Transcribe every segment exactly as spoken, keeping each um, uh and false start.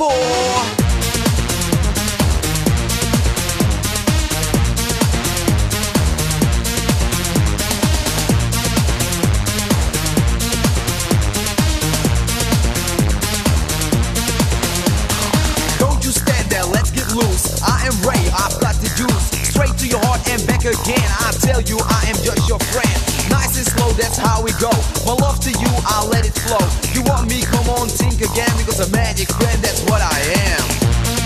for. Loose. I am Ray, I've got the juice straight to your heart and back again. I tell you I am just your friend. Nice and slow, that's how we go. My love to you, I'll let it flow. You want me, come on, think again. Because a magic friend, that's what I am.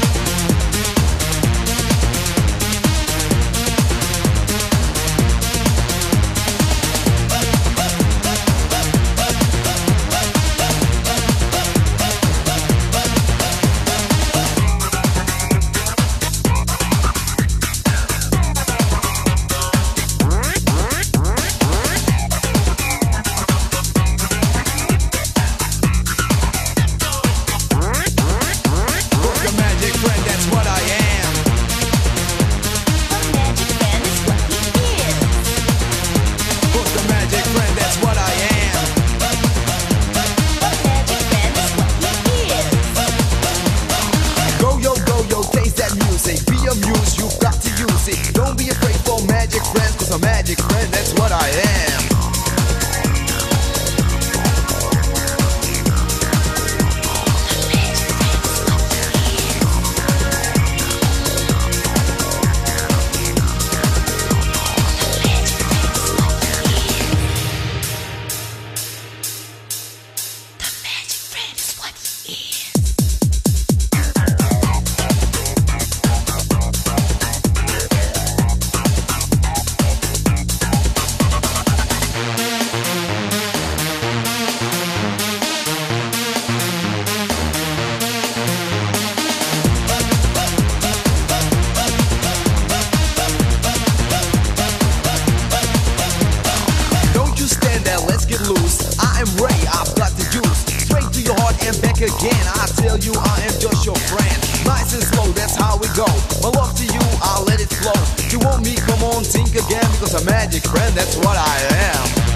Don't be afraid for magic friends, cause a magic friend, that's what I am. Loose. I am Ray, I've got the juice straight to your heart and back again. I tell you I am just your friend. Nice and slow, that's how we go. My love to you, I'll let it flow. You want me, come on, think again. Because a magic friend, that's what I am.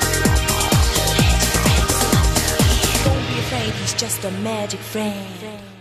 Just a magic friend.